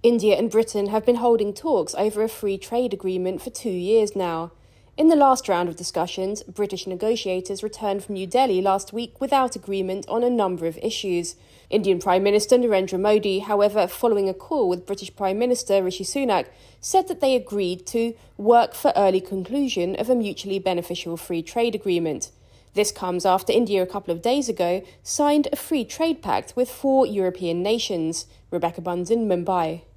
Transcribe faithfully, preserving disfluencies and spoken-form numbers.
India and Britain have been holding talks over a free trade agreement for two years now. In the last round of discussions, British negotiators returned from New Delhi last week without agreement on a number of issues. Indian Prime Minister Narendra Modi, however, following a call with British Prime Minister Rishi Sunak, said that they agreed to work for early conclusion of a mutually beneficial free trade agreement. This comes after India a couple of days ago signed a free trade pact with four European nations. Rebecca Bunds in Mumbai.